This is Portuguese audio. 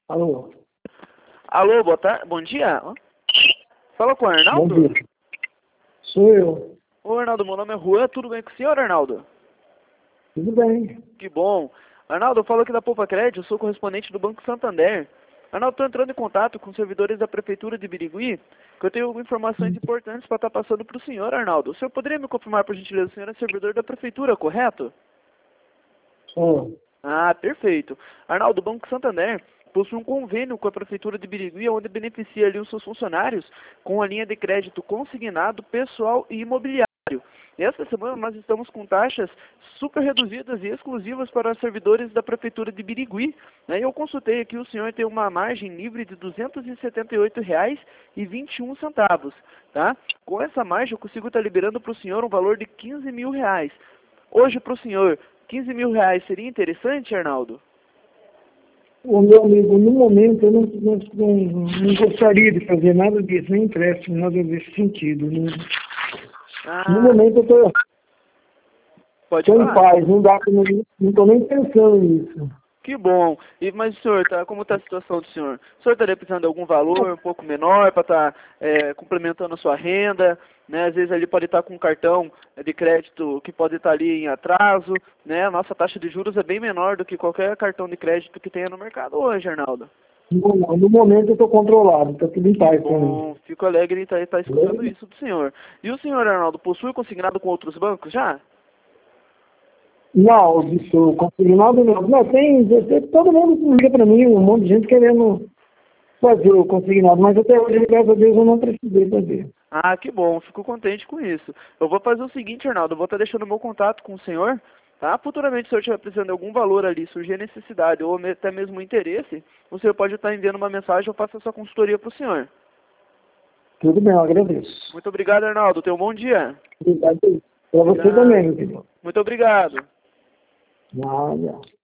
Alô, Alô, boa tarde, bom dia. Fala com o bom Arnaldo? dia. Sou eu. Ô Arnaldo, meu nome é Juan, tudo bem com o senhor, Arnaldo? Tudo bem? Que bom. Arnaldo, eu falo aqui da Poupa Crédito, eu sou correspondente do Banco Santander. Arnaldo, estou entrando em contato com os servidores da Prefeitura de Birigui, que eu tenho informações importantes para estar passando para o senhor, Arnaldo. O senhor poderia me confirmar, por gentileza, o senhor é servidor da Prefeitura, correto? Sou. Ah, perfeito. Arnaldo, o Banco Santander possui um convênio com a Prefeitura de Birigui, onde beneficia ali os seus funcionários com a linha de crédito consignado, pessoal e imobiliário. E esta semana nós estamos com taxas super reduzidas e exclusivas para os servidores da Prefeitura de Birigui. Né? Eu consultei aqui, o senhor tem uma margem livre de R$ 278,21. Tá? Com essa margem eu consigo estar liberando para o senhor um valor de R$ 15.000. Hoje para o senhor, R$ 15.000 seria interessante, Arnaldo? O meu amigo, no momento eu não gostaria de fazer nada disso, nem empréstimo, nada desse sentido. No Ah, momento eu pode estou em falar. paz, não estou nem pensando nisso. Que bom. Mas, senhor, como está a situação do senhor? O senhor estaria precisando de algum valor um pouco menor para estar complementando a sua renda? Né? Às vezes ele pode estar com um cartão de crédito que pode estar ali em atraso. Né? A nossa taxa de juros é bem menor do que qualquer cartão de crédito que tenha no mercado hoje, Arnaldo. No momento eu estou controlado, está tudo em Que paz para mim. bom. Fico alegre em estar escutando isso do senhor. E o senhor, Arnaldo, possui consignado com outros bancos já? Não, isso, consignado não. Não, todo mundo liga para mim, um monte de gente querendo fazer o consignado, mas até hoje, graças a Deus, eu não precisei fazer. Ah, que bom, fico contente com isso. Eu vou fazer o seguinte, Arnaldo, eu vou estar deixando meu contato com o senhor, tá? Futuramente, se o senhor estiver precisando de algum valor ali, surgir a necessidade ou até mesmo interesse, o senhor pode estar enviando uma mensagem, eu faço a sua consultoria para o senhor. Tudo bem, eu agradeço. Muito obrigado, Arnaldo. Tenha um bom dia. Obrigado. Para você Obrigado. também, entendeu? Muito obrigado. Nada.